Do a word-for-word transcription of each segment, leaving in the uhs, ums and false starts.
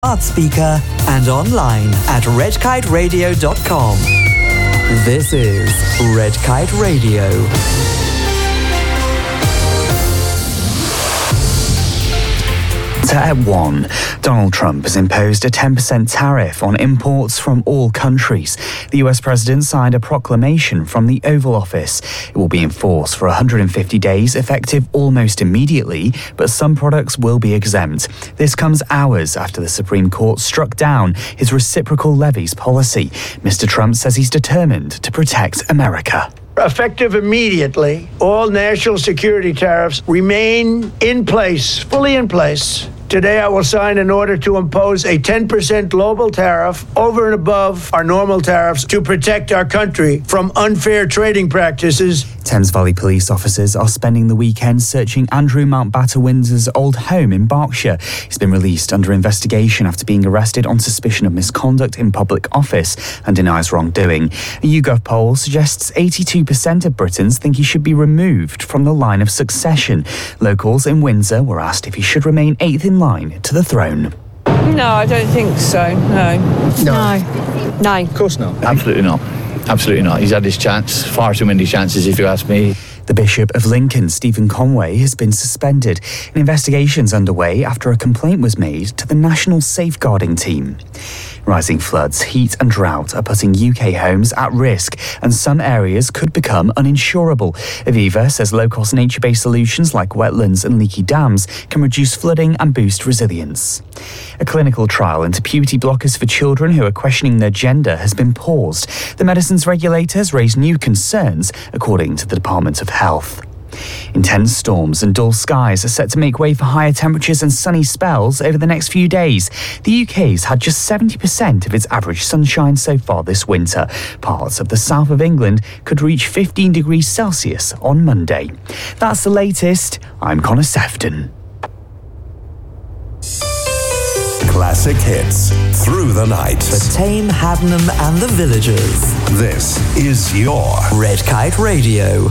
smart speaker and online at red kite radio dot com. This is Red Kite Radio. At one, Donald Trump has imposed a ten percent tariff on imports from all countries. The U S president signed a proclamation from the Oval Office. It will be enforced for one hundred fifty days, effective almost immediately, but some products will be exempt. This comes hours after the Supreme Court struck down his reciprocal levies policy. Mister Trump says he's determined to protect America. Effective immediately, all national security tariffs remain in place, fully in place. Today, I will sign an order to impose a ten percent global tariff over and above our normal tariffs to protect our country from unfair trading practices. Thames Valley police officers are spending the weekend searching Andrew Mountbatten Windsor's old home in Berkshire. He's been released under investigation after being arrested on suspicion of misconduct in public office and denies wrongdoing. A YouGov poll suggests eighty-two percent of Britons think he should be removed from the line of succession. Locals in Windsor were asked if he should remain eighth in line to the throne. No, I don't think so, no. No. No. No. Of course not. Absolutely not. Absolutely not. He's had his chance, far too many chances if you ask me. The Bishop of Lincoln, Stephen Conway, has been suspended. An investigation's underway after a complaint was made to the National Safeguarding Team. Rising floods, heat and drought are putting U K homes at risk, and some areas could become uninsurable. Aviva says low-cost nature-based solutions like wetlands and leaky dams can reduce flooding and boost resilience. A clinical trial into puberty blockers for children who are questioning their gender has been paused. The medicines regulators raised new concerns, according to the Department of Health. Intense storms and dull skies are set to make way for higher temperatures and sunny spells over the next few days. The U K's had just seventy percent of its average sunshine so far this winter. Parts of the south of England could reach fifteen degrees Celsius on Monday. That's the latest. I'm Connor Sefton. Classic hits through the night. For Tame, Haddenham and the Villagers. This is your Red Kite Radio.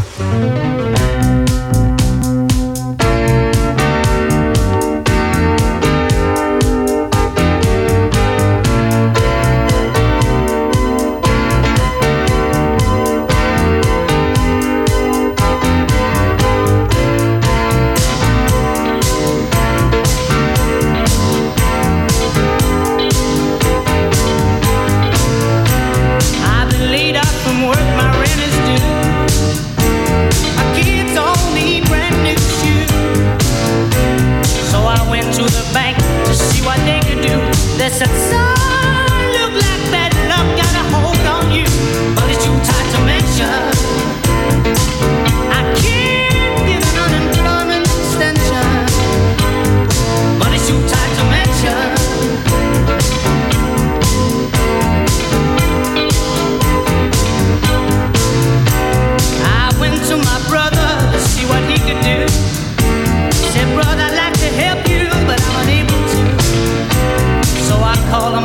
Call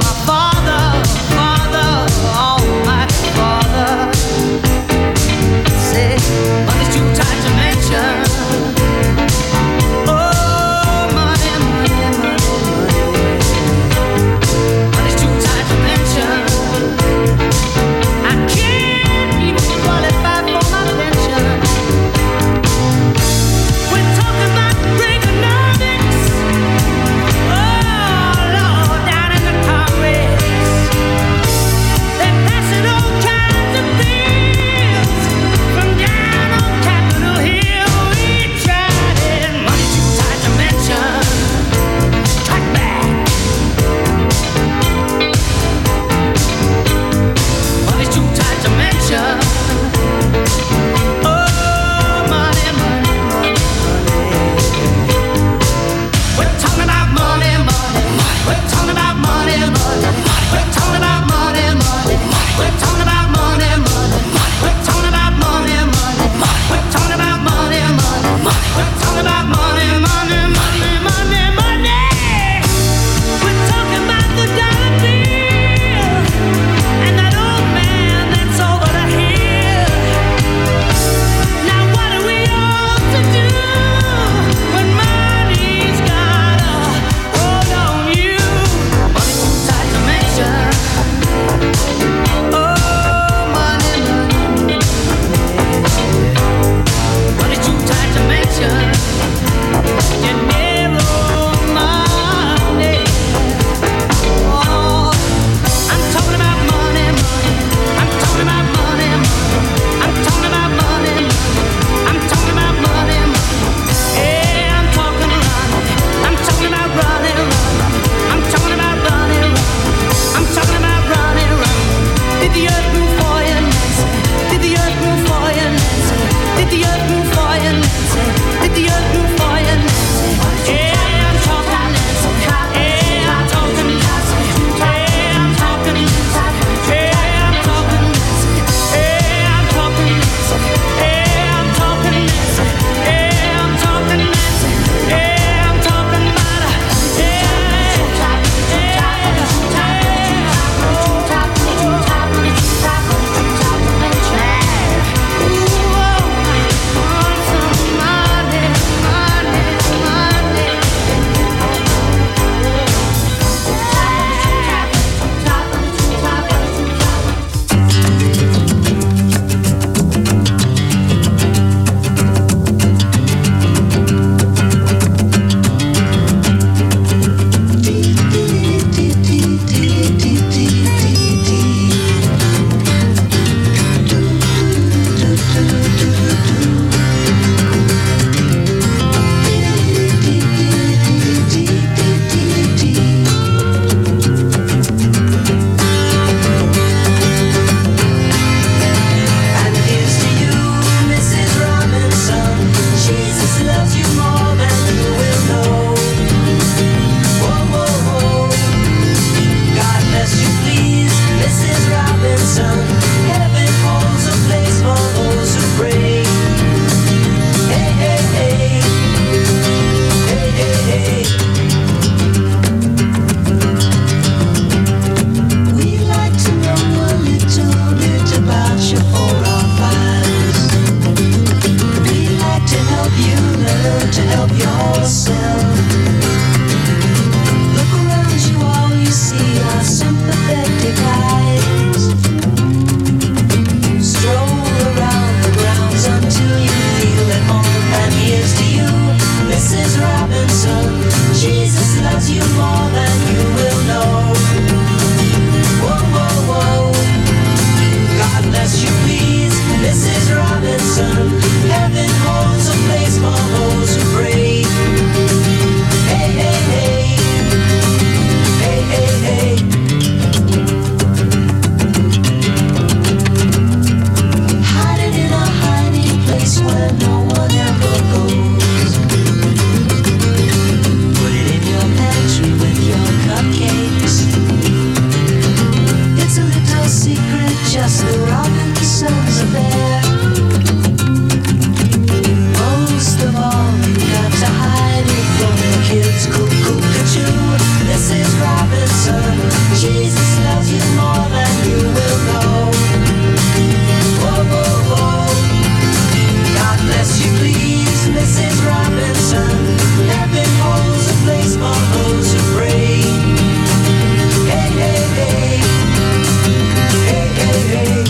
Jesus loves you more than you will know. Whoa, whoa, whoa. God bless you, please, Missus Robinson. Heaven holds a place for those who pray. Hey, hey, hey. Hey, hey, hey.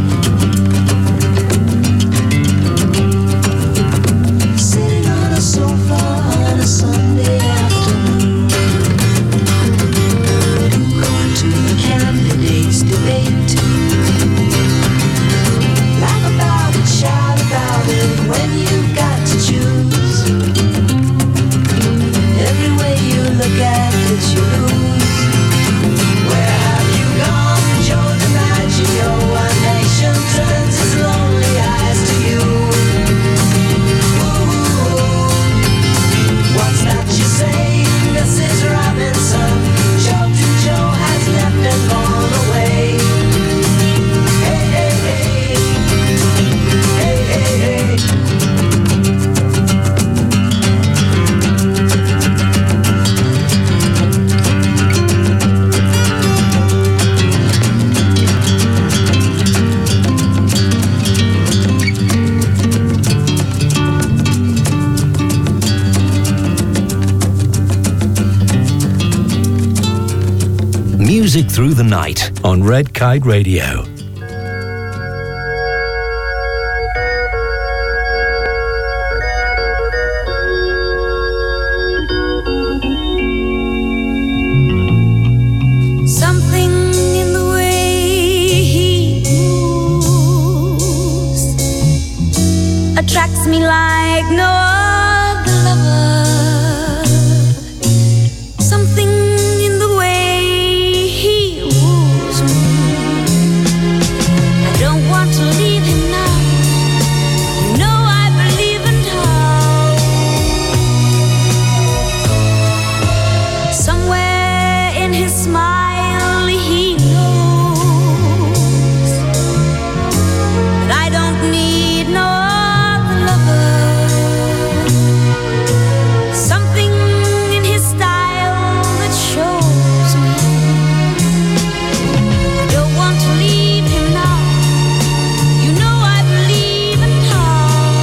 Sitting on a sofa on a Sunday afternoon, going to the candidates' debate. Laugh about it, shout about it when you've got to choose. Every way you look at it, you lose. Where have you gone, Joe DiMaggio? A nation turns its lonely eyes to you. Ooh, what's that you say, Missus Robinson? Children Joe has left and gone away. Hey, hey, hey. Hey, hey, hey. Music Through the Night on Red Kite Radio. Something in the way he moves attracts me like no other lover. Something in the way he woos me. I don't want to leave him now. You know I believe in how. Somewhere in his smile he knows that I don't need no other lover. Something in his style that shows me I don't want to leave him now. You know I believe in how.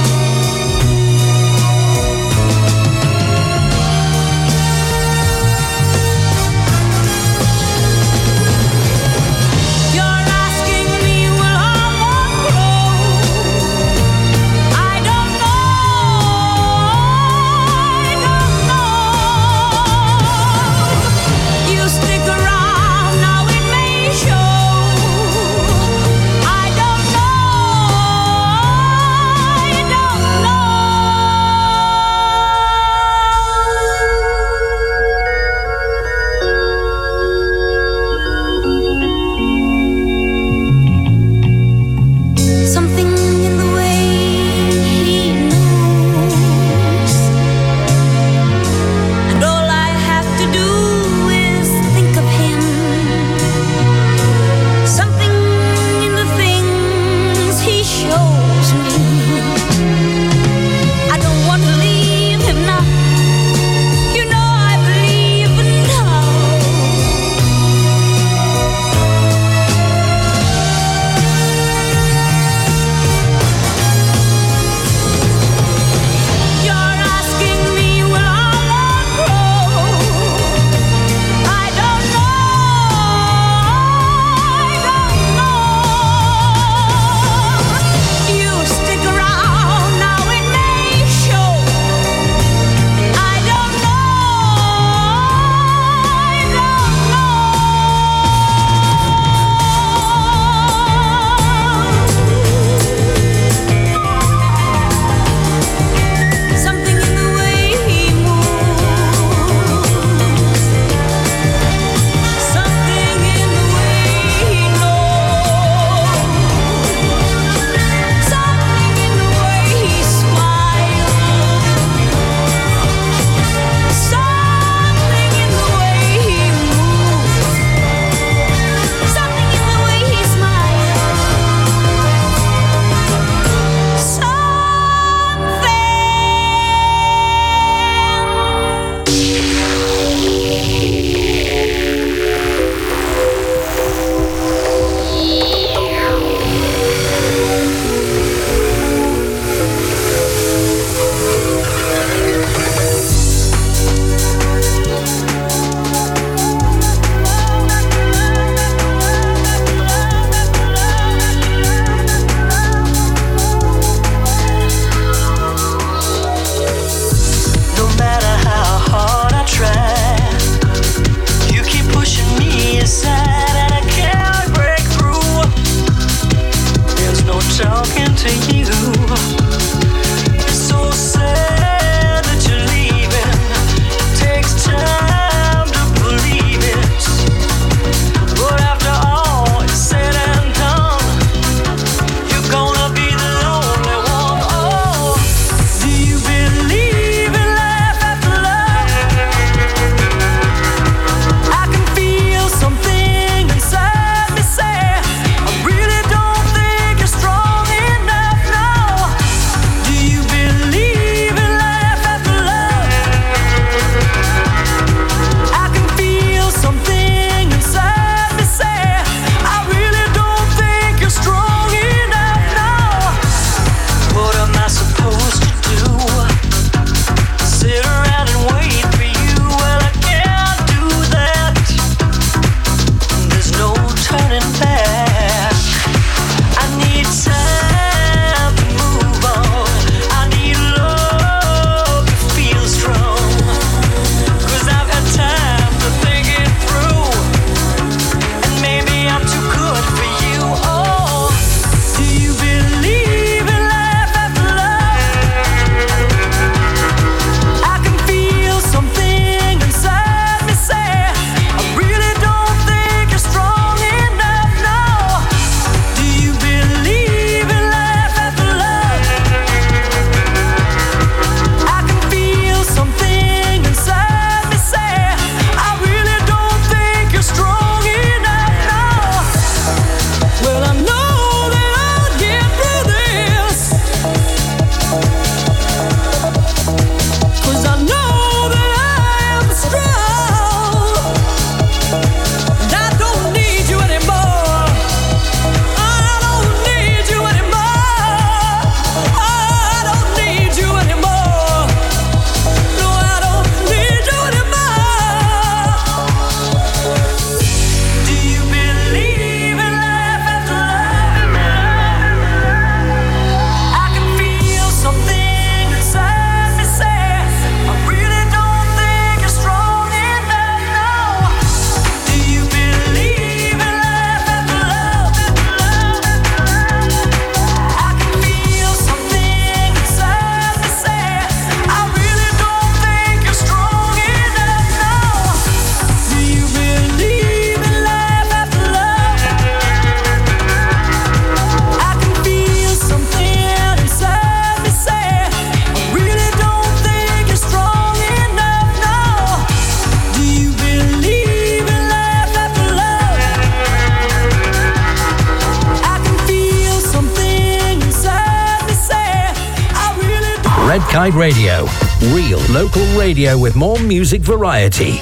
Red Kite Radio. Real local radio with more music variety.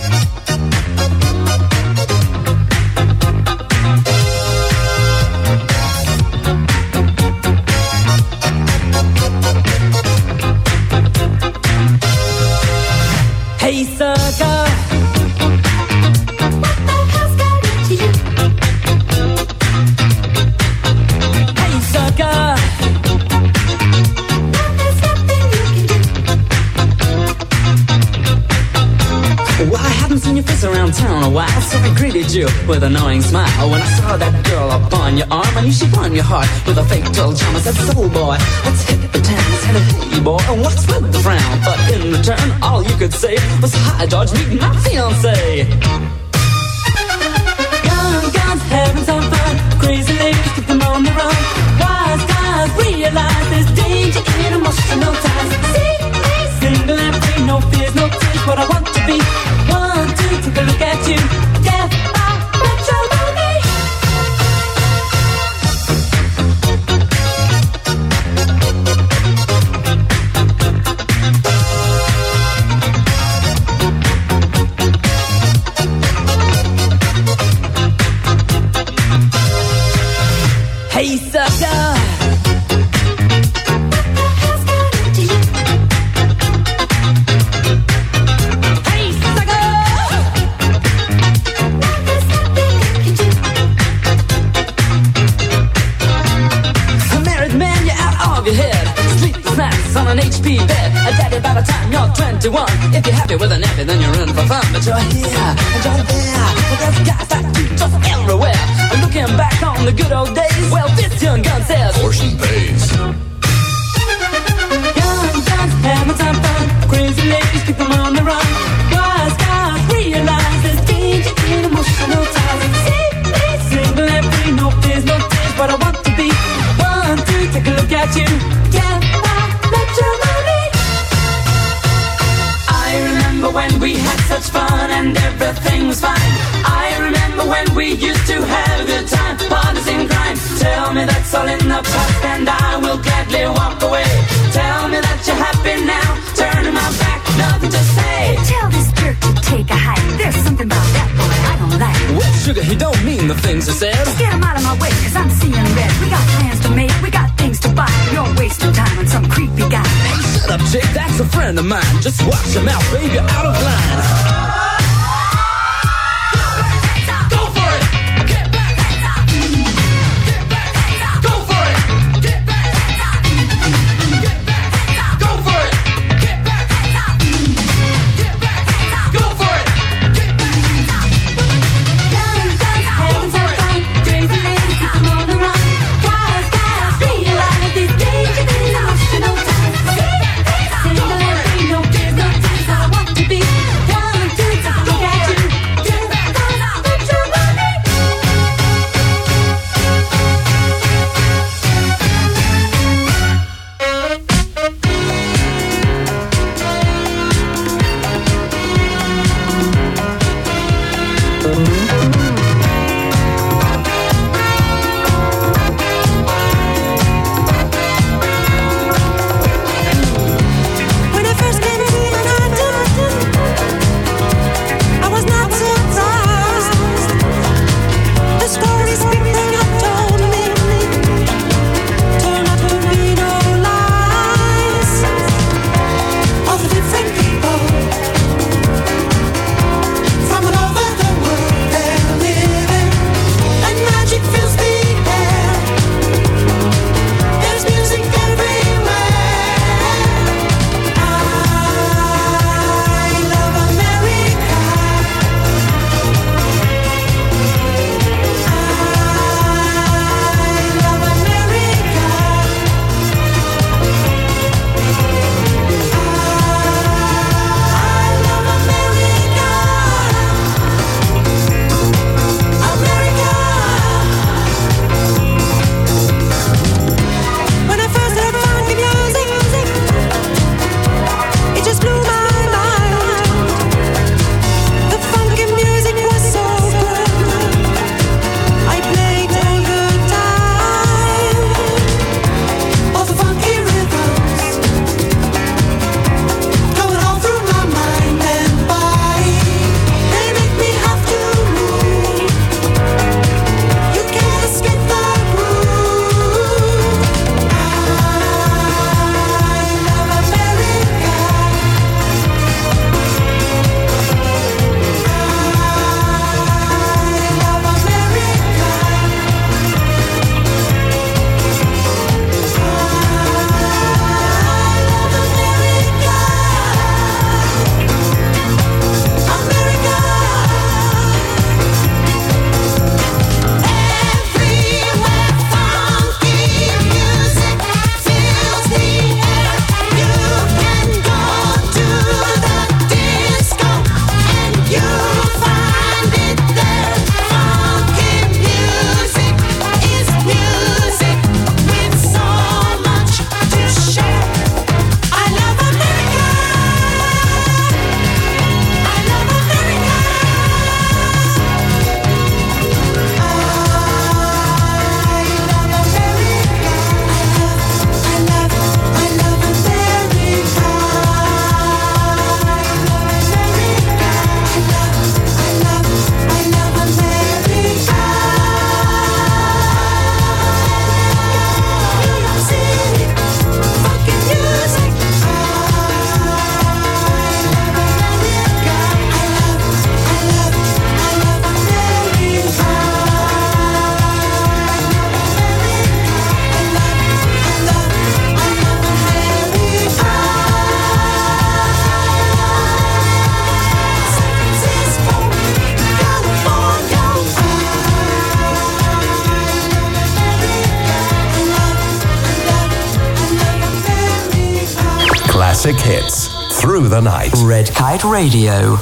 Hey, sucker. Hey, sucker. Well, I haven't seen your face around town a while, so I greeted you with a knowing smile. When I saw that girl up on your arm, I knew she won your heart with a fatal charm. I said, soul boy, let's hit the town. I said, hey boy, and what's with the frown? But in return, all you could say was, hi George, meet my fiancé. Young guns having some fun, crazy ladies keep them on the run. Wise guys realize there's danger in emotional ties. See me single and free, no fears, no tears, what I want to be. One, two, take a look at you. Death by matrimony. Hey, sucker. On an H P bed, a daddy by the time you're twenty-one. If you're happy with a nappy, then you're in for fun. But you're here, and you're there, but there's guys like you just everywhere. And looking back on the good old days, well, this young gun says portion pays. Young guns having some fun, crazy ladies keep them on the run. Wise guys realize there's danger in emotional ties. See me single and free, no fears, no tears, but I want to be. One, two, take a look at you. Yeah. I remember when we had such fun and everything was fine. I remember when we used to have a good time, parties and crime. Tell me that's all in the past and I will gladly walk away. Tell me that you're happy now, turning my back, nothing to say. Tell this jerk to take a hike. There's something about that boy I don't like. Well, sugar, he don't mean the things he said. Just get him out of my way, cause I'm seeing red. We got plans to make, we got things to buy. You're wasting time on some creepy guy. Hey, shut up, chick, that's a friend of mine. Just watch your mouth, baby, you're out of line. One, classic hits through the night. Red Kite Radio.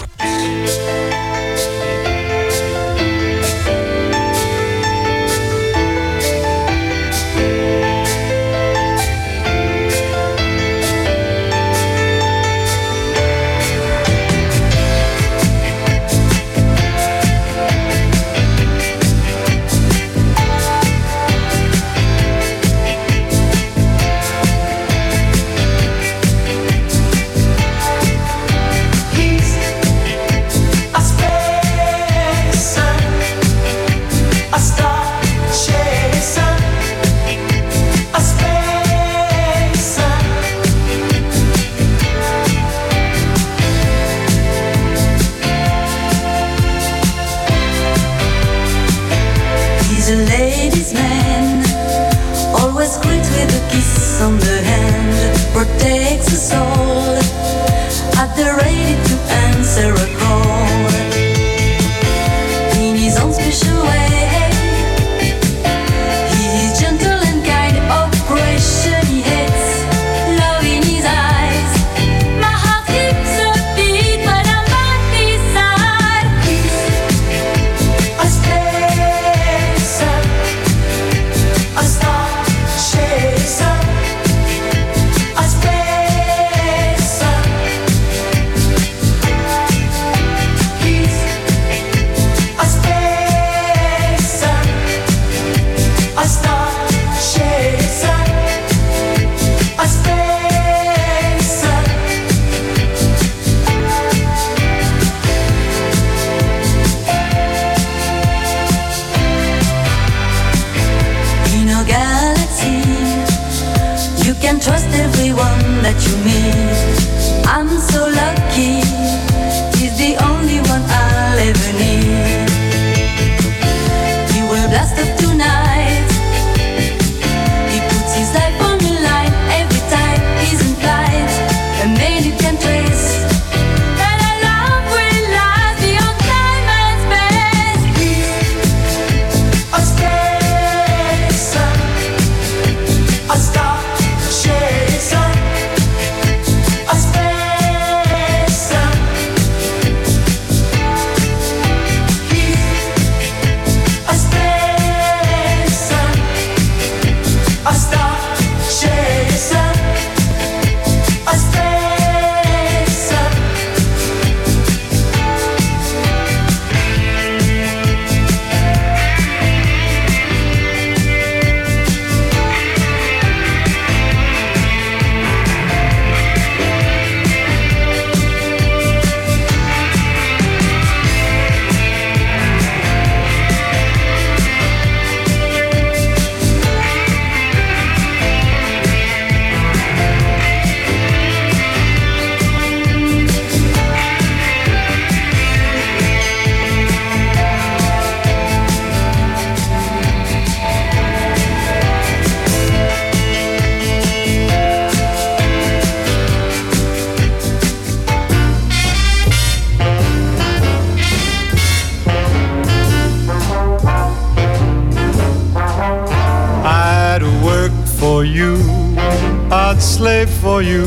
For you,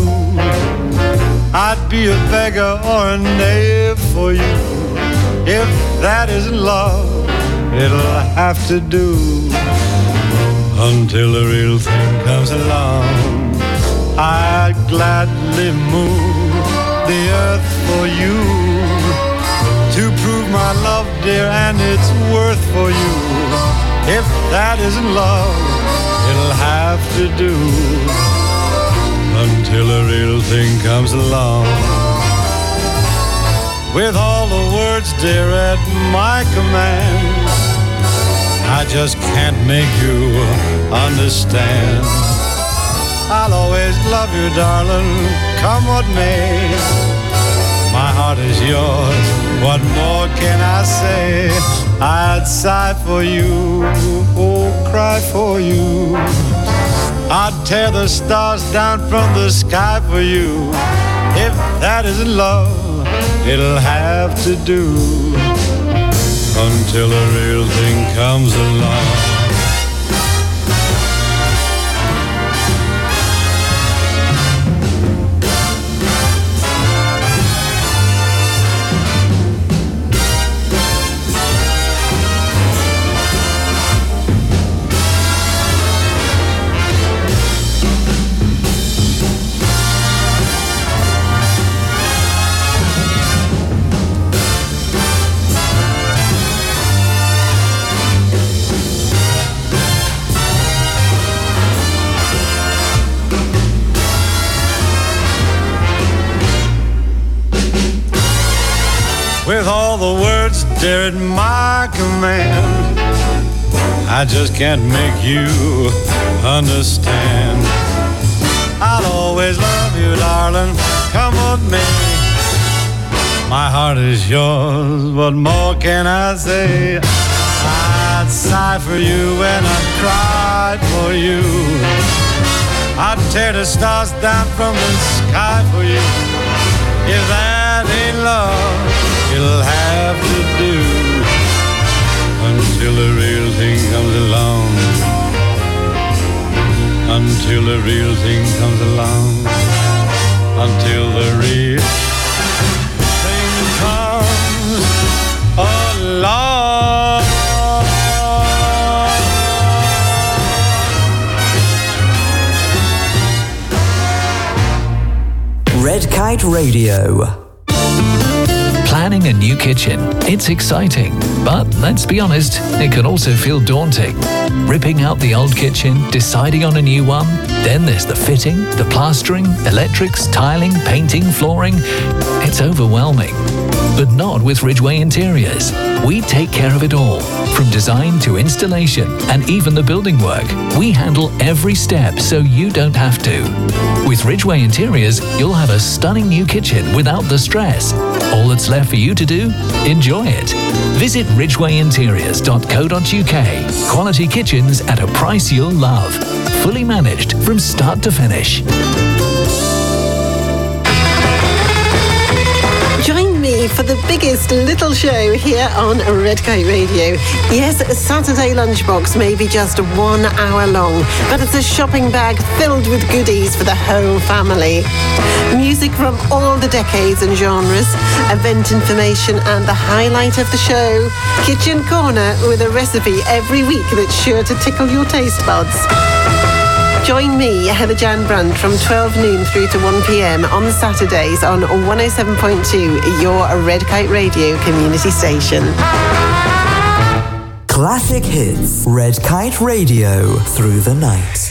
I'd be a beggar or a knave for you. If that isn't love, it'll have to do until the real thing comes along. I'd gladly move the earth for you to prove my love, dear, and its worth for you. If that isn't love, it'll have to do until the real thing comes along. With all the words, dear, at my command, I just can't make you understand. I'll always love you, darling, come what may. My heart is yours, what more can I say? I'd sigh for you, oh, cry for you. I'd tear the stars down from the sky for you. If that isn't love, it'll have to do until the real thing comes along. stare at my command. I just can't make you understand. I'll always love you, darling, come with me. My heart is yours, what more can I say? I'd sigh for you and I'd cry for you. I'd tear the stars down from the sky for you. If that ain't love, it'll have to do until the real thing comes along. Until the real thing comes along. Until the real thing comes along. Red Kite Radio. Planning a new kitchen. It's exciting, but let's be honest, it can also feel daunting. Ripping out the old kitchen, deciding on a new one, then there's the fitting, the plastering, electrics, tiling, painting, flooring. It's overwhelming. But not with Ridgeway Interiors. We take care of it all, from design to installation and even the building work. We handle every step so you don't have to. With Ridgeway Interiors, you'll have a stunning new kitchen without the stress. All that's left for you to do? Enjoy it. Visit ridgeway interiors dot co dot uk. Quality kitchens at a price you'll love. Fully managed from start to finish. Join me for the biggest little show here on Red Kite Radio. Yes, Saturday Lunchbox may be just one hour long, but it's a shopping bag filled with goodies for the whole family. Music from all the decades and genres, event information and the highlight of the show. Kitchen Corner with a recipe every week that's sure to tickle your taste buds. Join me, Heather Jan Brandt, from twelve noon through to one p.m. on Saturdays on one oh seven point two, your Red Kite Radio community station. Classic hits. Red Kite Radio through the night.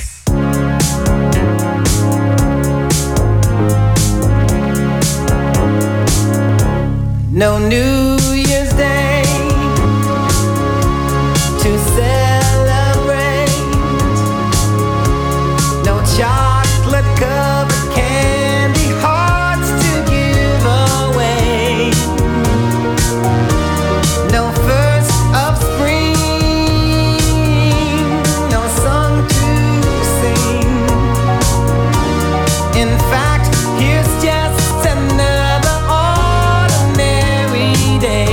No New Year's Day to celebrate. No chocolate covered candy hearts to give away. No first of spring, no song to sing. In fact, here's just another ordinary day.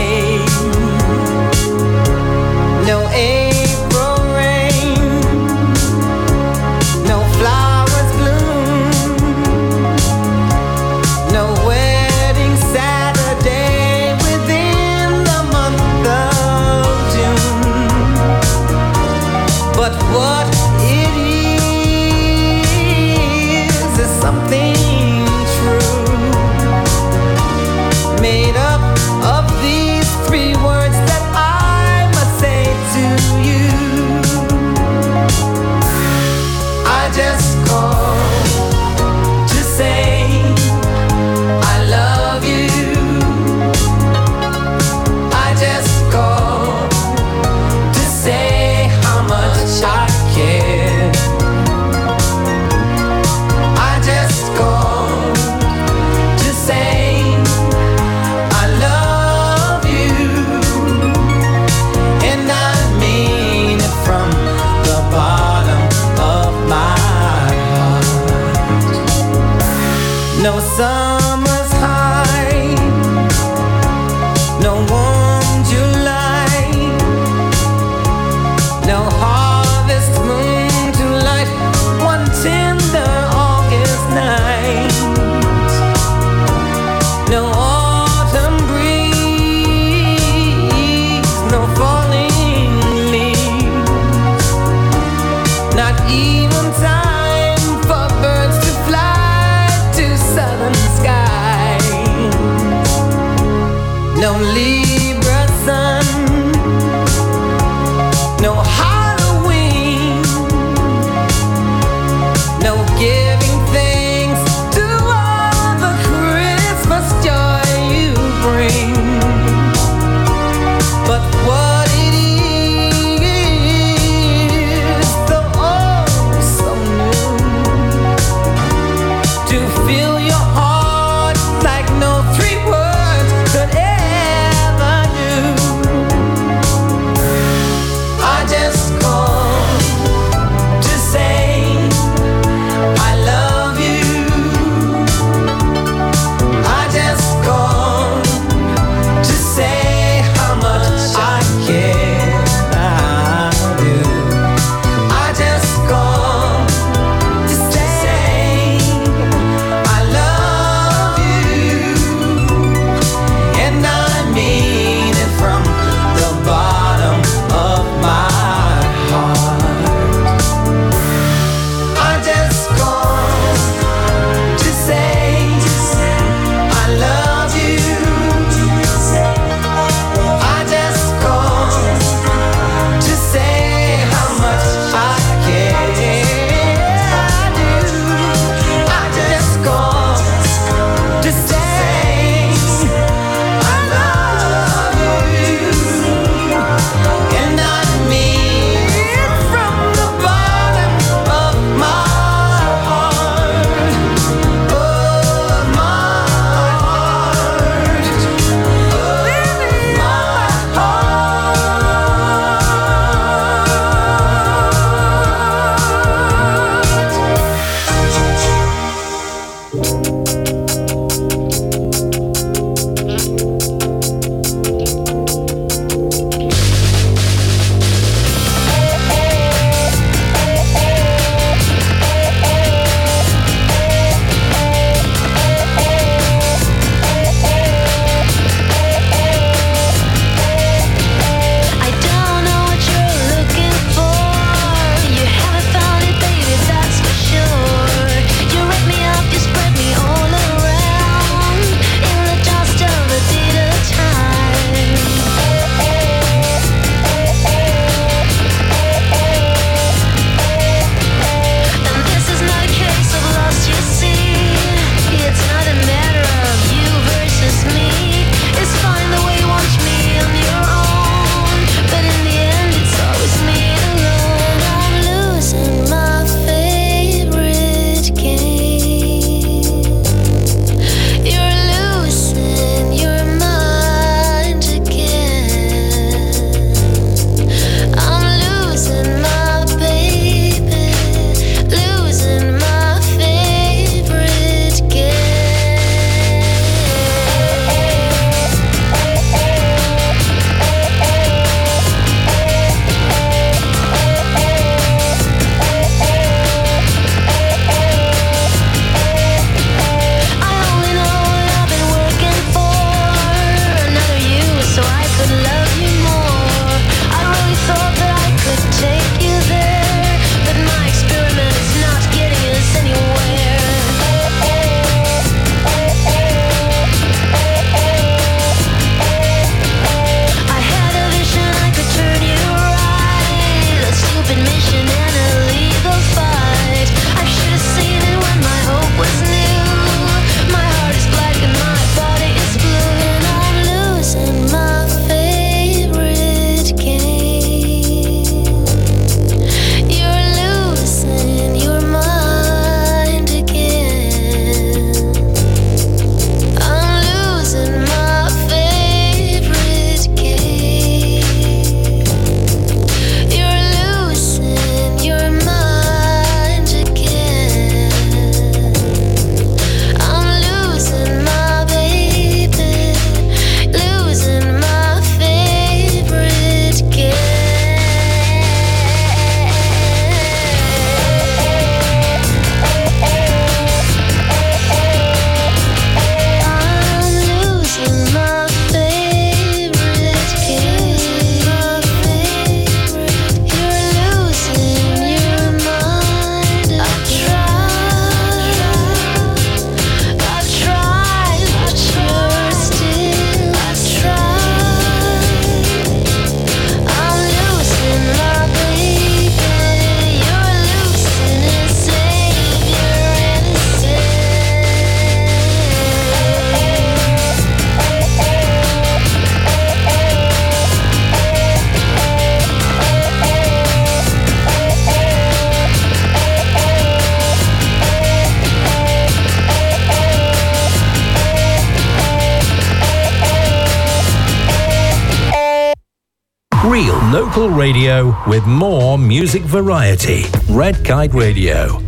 Real local radio with more music variety. Red Kite Radio.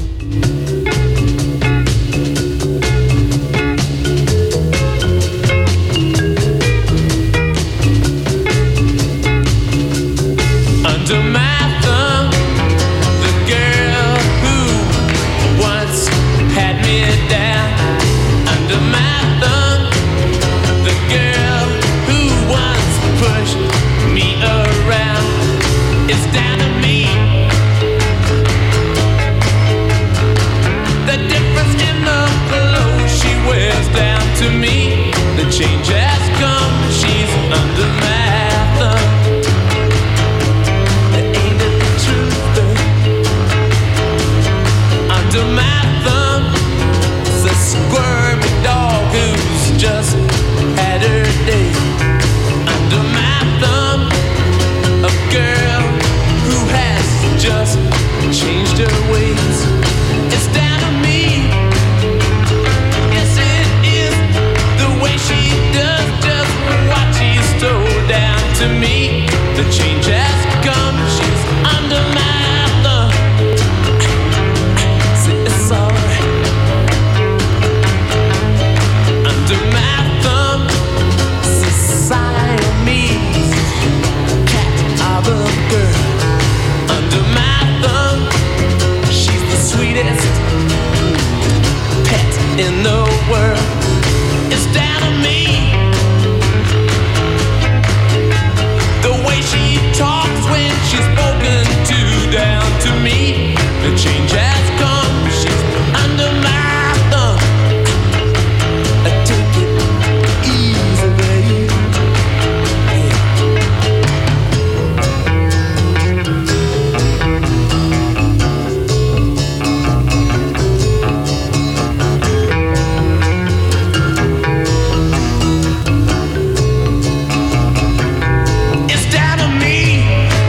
Under my thumb, the girl who once had me down. Under my thumb, the girl who once pushed me around. It's down to me. The difference in the clothes she wears down to me. The change has come, she's under my thumb. Under my thumb is a squirmy dog who's just had her day. Under my thumb, a girl who has just changed her ways. It's down to me. Yes, it is the way she does just what she stole down to me. The change has come, she's under my thumb. It's alright. Under my thumb, Siamese cat of a girl. Under my thumb, she's the sweetest pet in the world. It's down to me. The way she talks when she's spoken to down to me. The change has come. She's under my thumb. I take it easy, babe. It's down to me.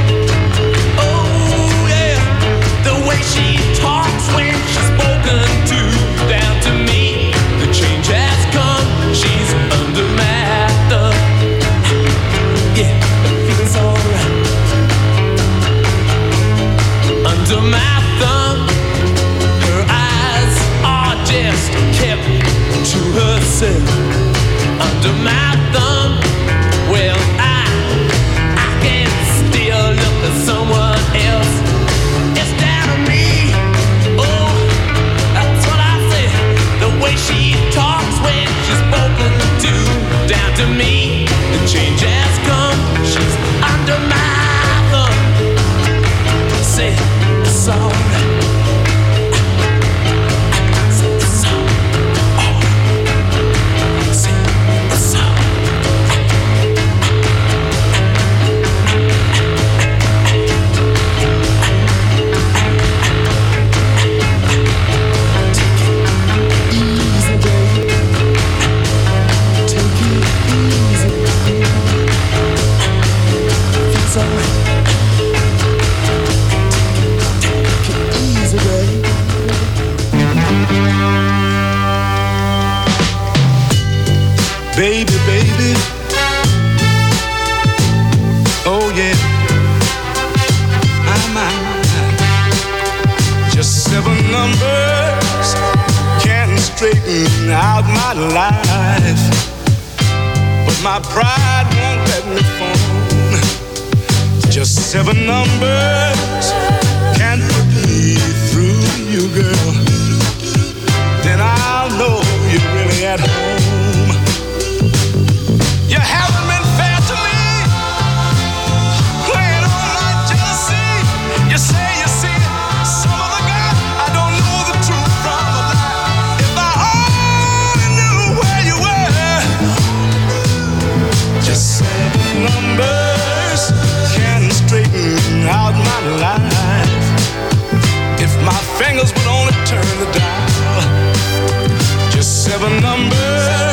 Oh yeah, the way she talks when she's spoken to down to me. The change has come. She's under my thumb. Yeah, it feels alright. Under my thumb, her eyes are just kept to herself. Under my thumb, well I I can still look at someone else. It's down to me. Oh, that's what I said. The way she talks when she's spoken to down to me. The change has come. She's under my thumb. Say it's alright. Say it's alright. Say it's alright. Baby, baby, oh yeah, my mind. Just seven numbers can straighten out my life, but my pride won't let me fall. Just seven numbers can put me through you, girl. Then I'll know you're really at home. You haven't been fair to me, playing on my jealousy. You say you see some other guy. I don't know the truth from a lie. If I only knew where you were. Just seven numbers can straighten out my life. If my fingers would only turn the dial. Just seven numbers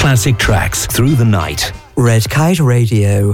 classic tracks through the night. Red Kite Radio.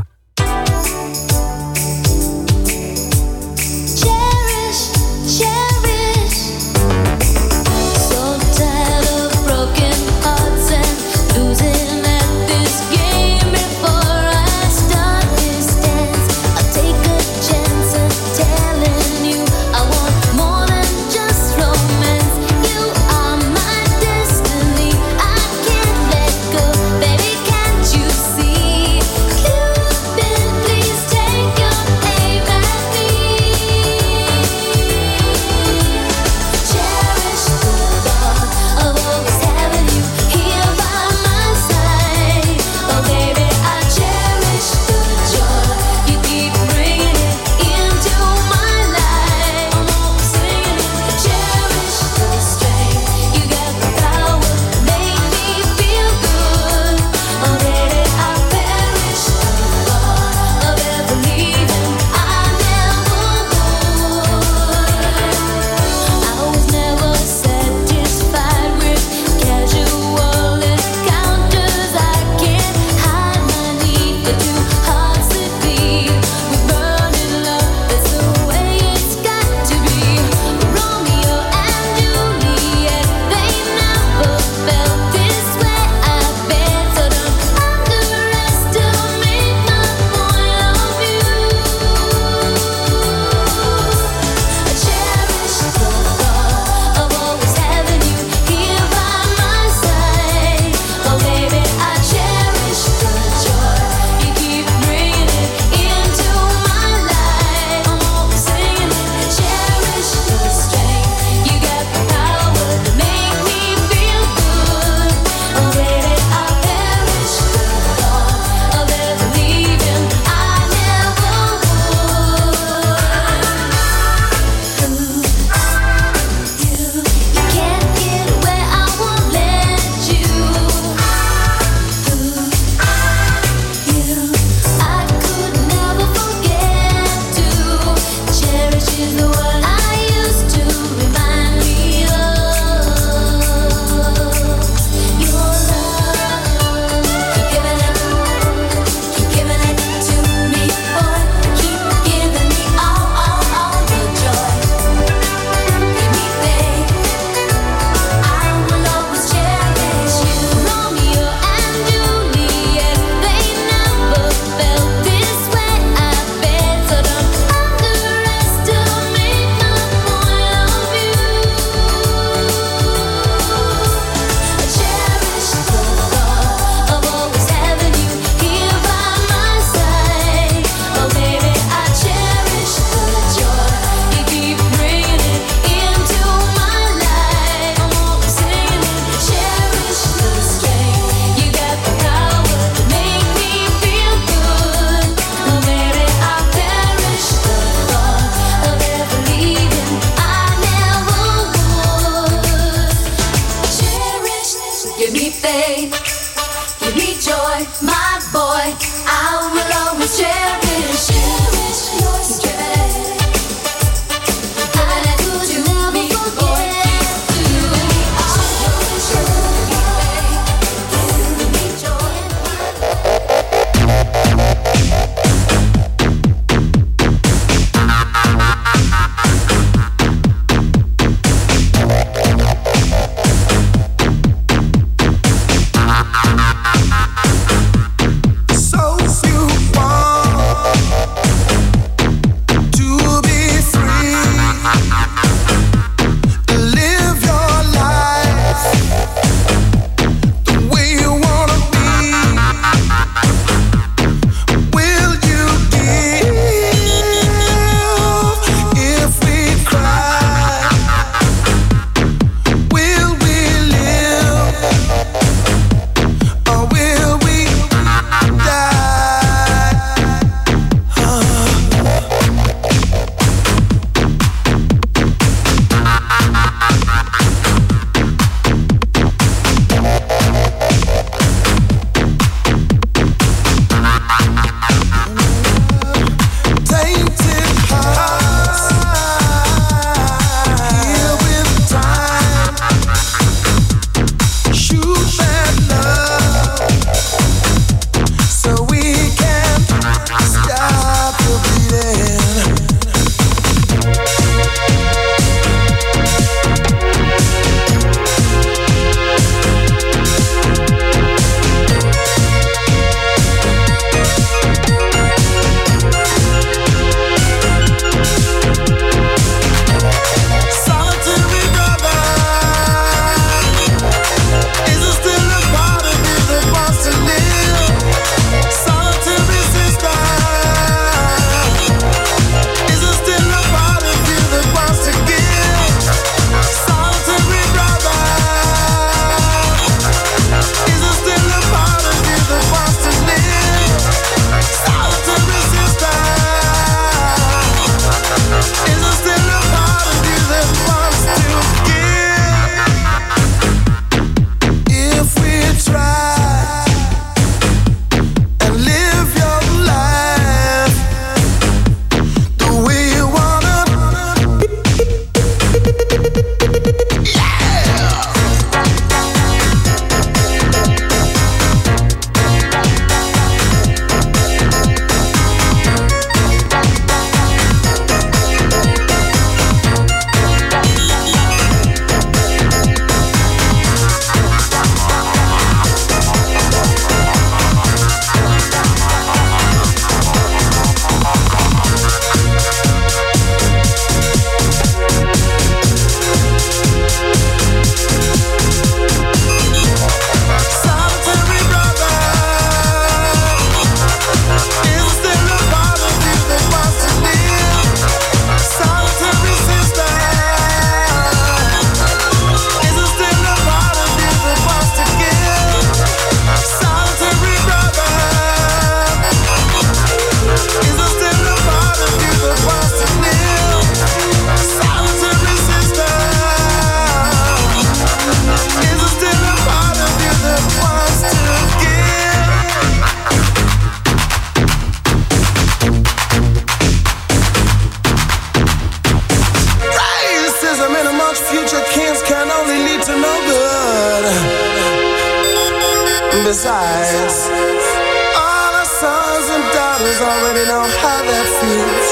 Besides, all our sons and daughters already know how that feels.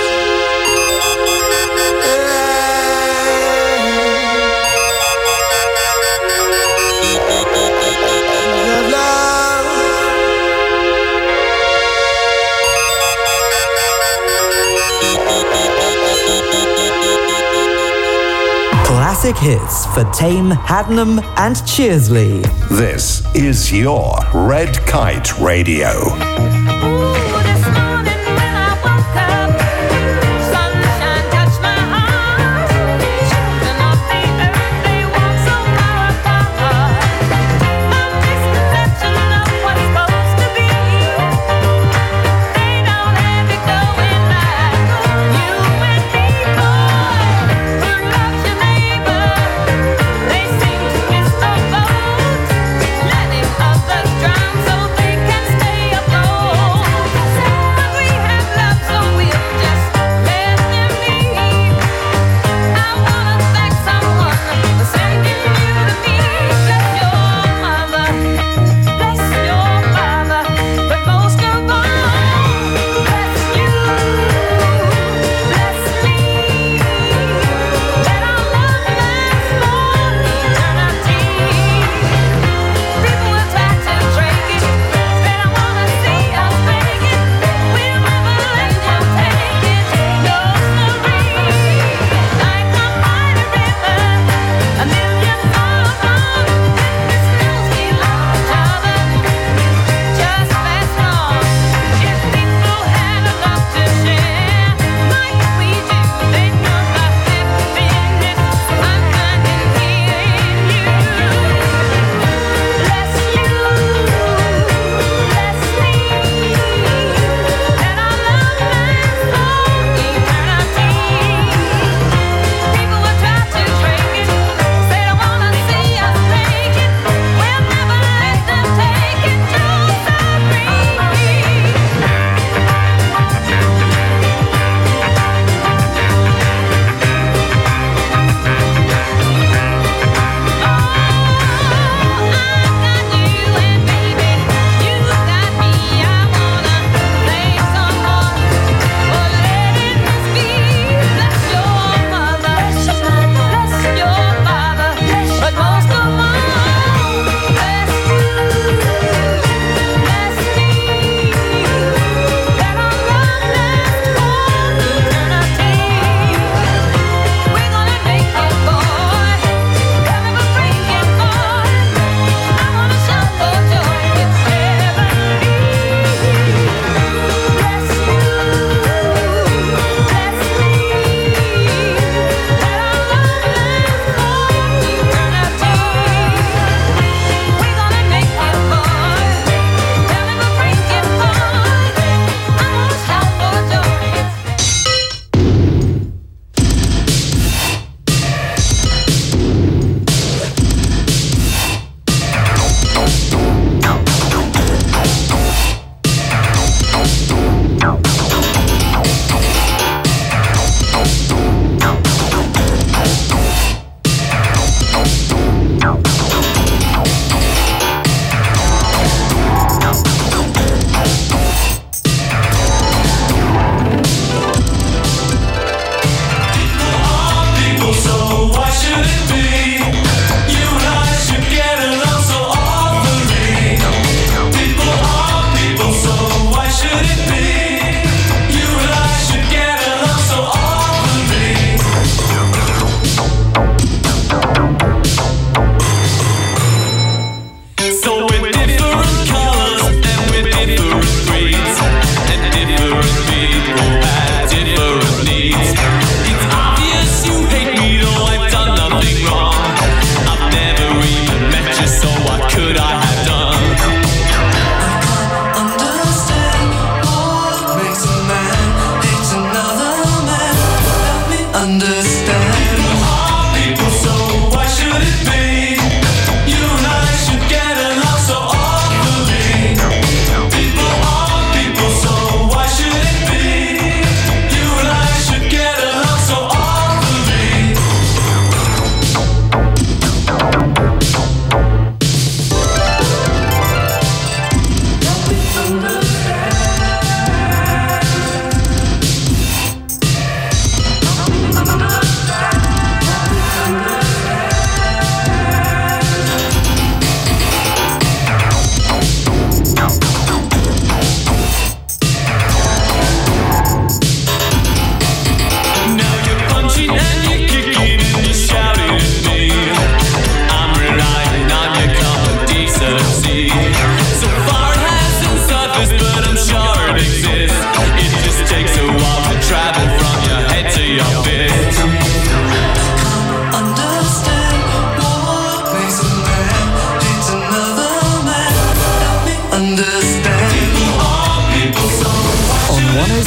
Classic hits for Tame, Haddenham and Cheersley. This is your Red Kite Radio. Let him others drown so they can stay afloat.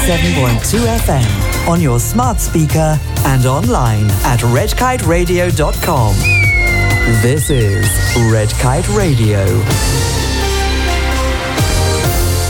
ninety-seven point two F M on your smart speaker and online at red kite radio dot com. This is Red Kite Radio.